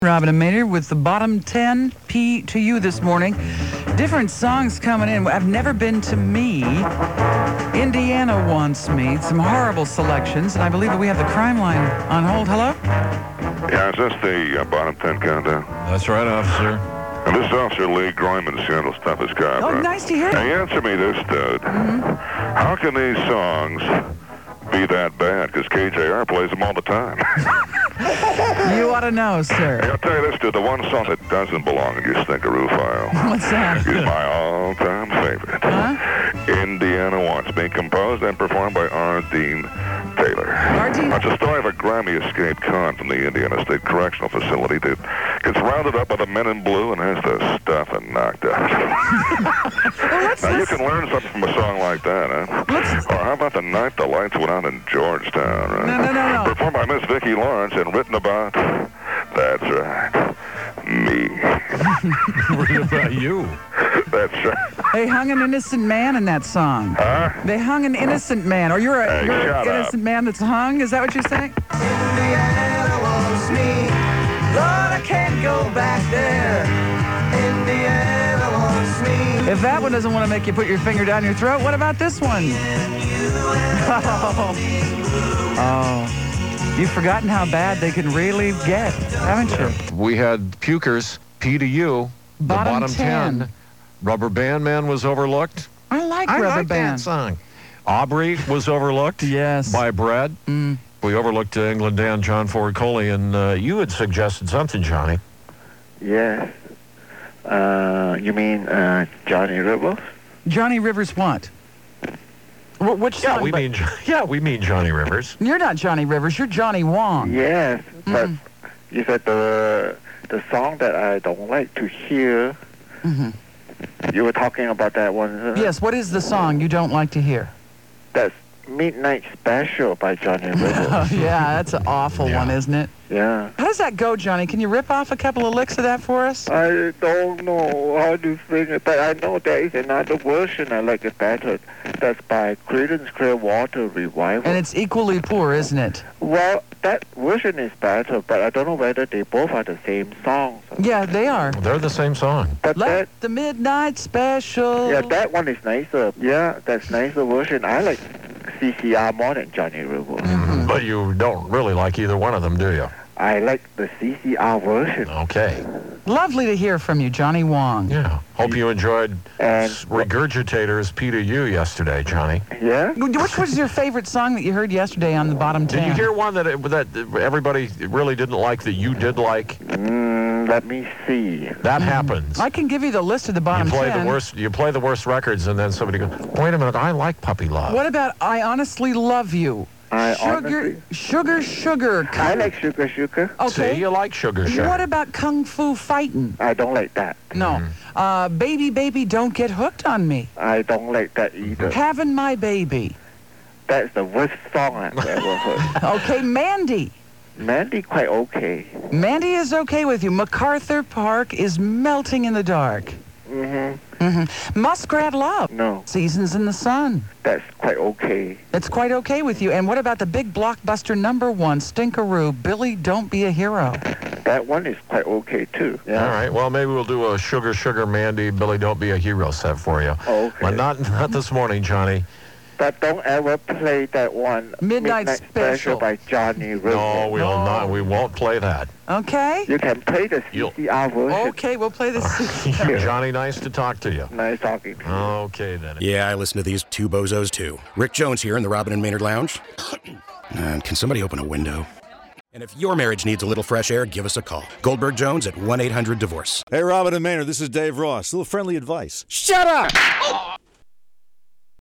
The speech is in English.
Robin and Maynard with the bottom 10 P to you this morning. Different songs coming in. I've never been to me. Indiana wants me. Some horrible selections, and I believe that we have the crime line on hold. Hello? Yeah, is this the bottom 10 countdown? That's right, officer. And this is Officer Lee Groyman, Seattle's toughest cop. Oh, nice to hear. Hey, answer me this, dude. How can these songs be that bad? Because KJR plays them all the time. You ought to know, sir. Hey, I'll tell you this, dude. The one song that doesn't belong in your Stinkeroo file What's that? is my all-time favorite. Huh? Indiana Wants Me, composed and performed by R. Dean Taylor. R. Dean- It's a story of a Grammy-escaped con from the Indiana State Correctional Facility that gets rounded up by the men in blue and has the stuff and knocked out. Now, you can learn something from a song like that, huh? Or how about The Night the Lights Went Out in Georgetown, right? No. Performed by Miss Vicki Lawrence and written about, that's right, me. What about you? That's right. They hung an innocent man in that song. Huh? They hung an innocent man. Or you're Hey, an shut innocent man that's hung? Is that what you're saying? Indiana wants me. Lord, I can't go back there. Indiana wants me. If that one doesn't want to make you put your finger down your throat, what about this one? Oh. You've forgotten how bad they can really get, haven't you? We had Pukers, P to you. Bottom the bottom 10. Rubber Band Man was overlooked. I like I Rubber like Band. that song. Aubrey was overlooked. Yes. By Brad. We overlooked England Dan, John Ford Coley, and you had suggested something, Johnny. Yes. You mean Johnny Rivers? Johnny Rivers what? Which song? We mean Johnny Rivers. You're not Johnny Rivers. You're Johnny Wong. Yes, but you said the song that I don't like to hear. You were talking about that one. Isn't it? Yes, what is the song you don't like to hear? That's Midnight Special by Johnny Rivers. Oh, yeah, that's an awful Yeah. one, isn't it? Yeah. How does that go, Johnny? Can you rip off a couple of licks of that for us? I don't know how to sing it, but I know there is another version I like it better. That's by Creedence Clearwater Revival. And it's equally poor, isn't it? Well, that version is better, but I don't know whether they both are the same song. Yeah, they are. They're the same song. But Let the Midnight Special. yeah, that one is nicer. Yeah, that's nicer version. I like CCR more than Johnny Rivers. But you don't really like either one of them, do you? I like the CCR version. Okay. Lovely to hear from you, Johnny Wong. Yeah. Hope you enjoyed And Regurgitators P to you yesterday, Johnny. yeah, Which was your favorite song that you heard yesterday on the bottom 10? Did you hear one that everybody really didn't like that you did like? let me see. That happens. I can give you the list of the bottom You play 10. the worst. You play the worst records, and then somebody goes, "Wait a minute, I like Puppy Love." What about I Honestly Love You? I Sugar. I like Sugar Sugar. Okay. See, you like Sugar Sugar. What about Kung Fu Fightin'? I don't like that. No. Baby, Don't Get Hooked on Me. I don't like that either. Having My Baby. That's the worst song I've ever heard. Okay, Mandy. Mandy quite okay. Mandy is okay with you. MacArthur Park is melting in the dark. Muskrat Love. No, Seasons in the Sun. that's quite okay. It's quite okay with you. And what about the big blockbuster #1, Stinkeroo, Billy Don't Be a Hero? That one is quite okay too. Yeah. All right. Well, maybe we'll do a Sugar Mandy, Billy Don't Be a Hero set for you. Okay. But not this morning, Johnny. But don't ever play that one. Midnight Special. by Johnny Rivers. No, we'll not. We won't play that. Okay? You can play the You'll- CCR version. Okay, we'll play this. Johnny, nice to talk to you. Nice talking to you. Okay, then. Yeah, I listen to these two bozos too. Rick Jones here in the Robin and Maynard Lounge. Can somebody open a window? And if your marriage needs a little fresh air, give us a call. Goldberg Jones at 1-800-DIVORCE. Hey, Robin and Maynard, this is Dave Ross. A little friendly advice. Shut up!